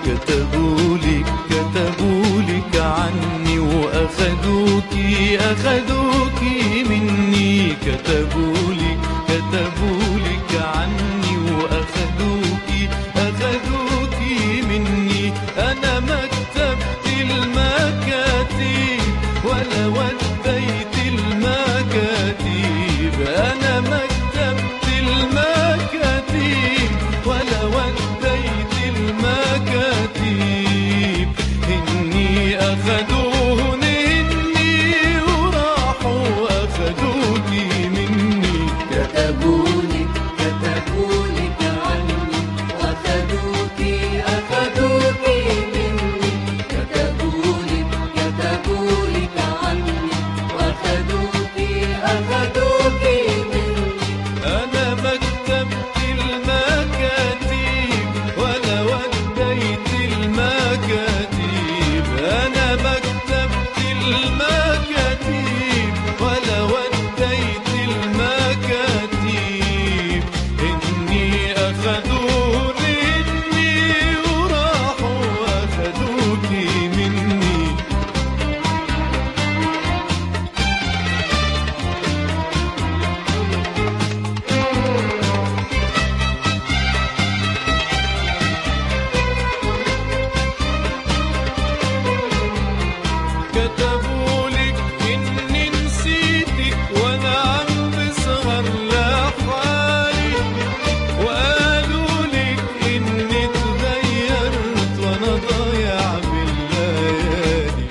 كتبولك عني أخدوكي مني. كتبولك عني أخدوكي مني. أنا ما كتبت المكاتيب ولا وديت المكاتيب. أنا ما كتبت المكاتيب ولا وديت المكاتيب. إني أخدوني وراحوا أخدوكي مني. كتبولك عني أخدوكي مني. كتبولك عني أخدوكي مني. أنا ما كتبت المكاتيب ولا وديت المكاتيب. أنا ما كتبت المكاتيب ولا وديت المكاتيب. إني أخدوني وراحوا أخدوكي مني. كتبولك إني نسيتك وأنا عم بسهر لحالي. وقالولك إني تغيرت وأنا ضايع بالليالي.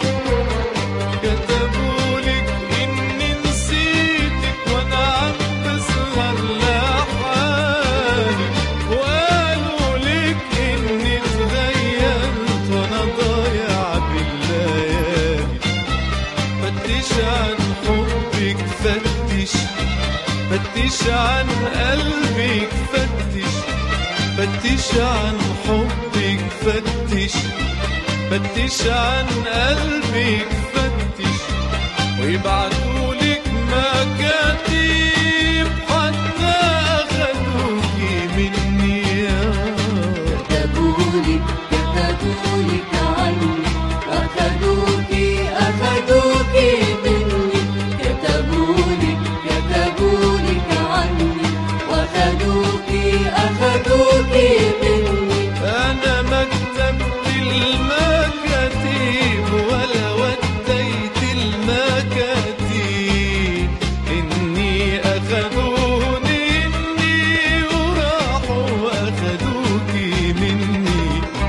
كتبولك إني نسيتك وأنا عم بسهر لحالي. وقالولك إني تغيرت وأنا ضايع بالليالي. فتش عن حبك فتش عن قلبك فتش عن حبك فتش عن قلبك ويبعتولك مكاتيب حتى أخدوكي مني. كتبولك عني أخدوكي مني. كتبولك عني أخدوكي مني. أنا ما كتبت المكاتيب ولا وديت المكاتيب. إني أخدوني وراحوا أخدوكي مني.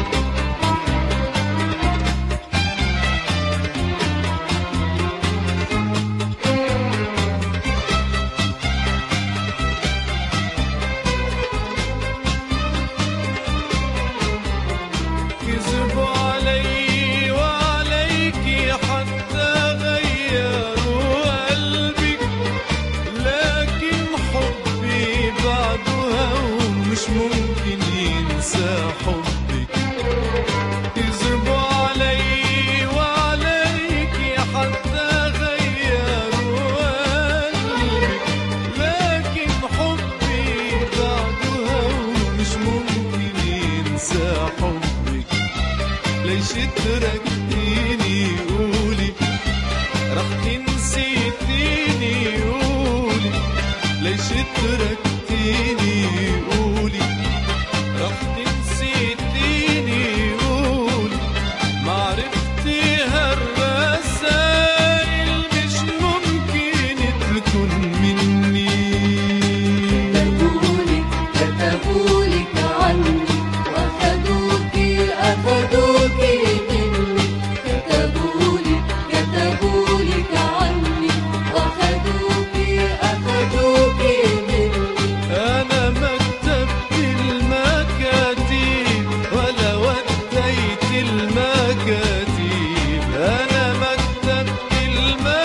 كذبوا علي وعليكي حتى غيروا قلبك. لكن حبي بعده ومش ممكن ينسى حبك. كذبوا علي وعليكي حتى غيروا قلبك. لكن حبي بعده ومش ممكن ينسى حبك. ليش تركتيني قولي رح تنسيتيني قولي. ليش تركتيني قولي رح تنسيتيني قولي. ما عرفتي هالرسايل مش ممكن تكون مني. كتبولك عني أخدوكي مني. كتبولك عني أخدوكي مني. أنا ما كتبت المكاتيب ولا وديت المكاتيب. أنا ما كتبت المكاتيب